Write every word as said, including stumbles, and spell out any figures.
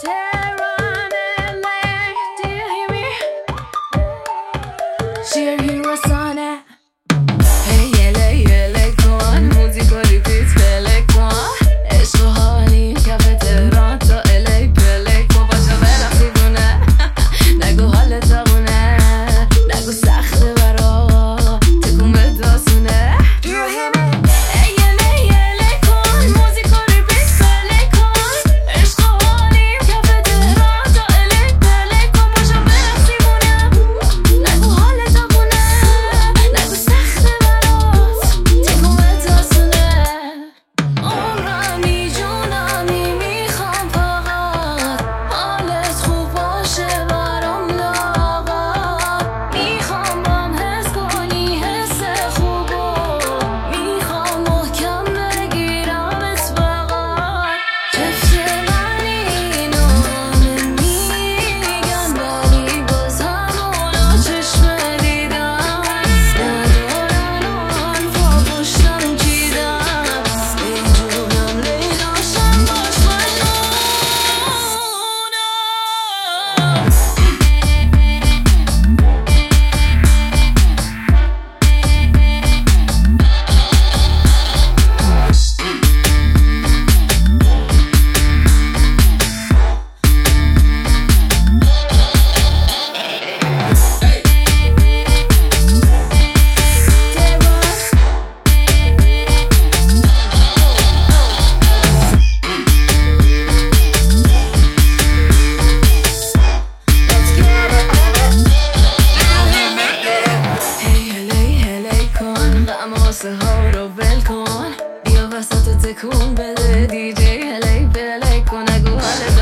Tehran, L A, do you hear me? Cheer hero sonnet. Hey yele yele کن موزیکو ریپیت پله کن عشق و حالی کف تهران تا الی پله کن باشا برم دیوونه نگو حال تاونه نگو سخته برا تکون به داستونه Do you hear me? Hey yele yele کن موزیکو ریپیت پله کن عشق و حالی کف تهران تا الی پله کن باشا برم دیوونه نگو حال تاونه نگو سخته ها رو ول کن بیا وسط تکون بده دی جی هلی پلی کن نگو حالت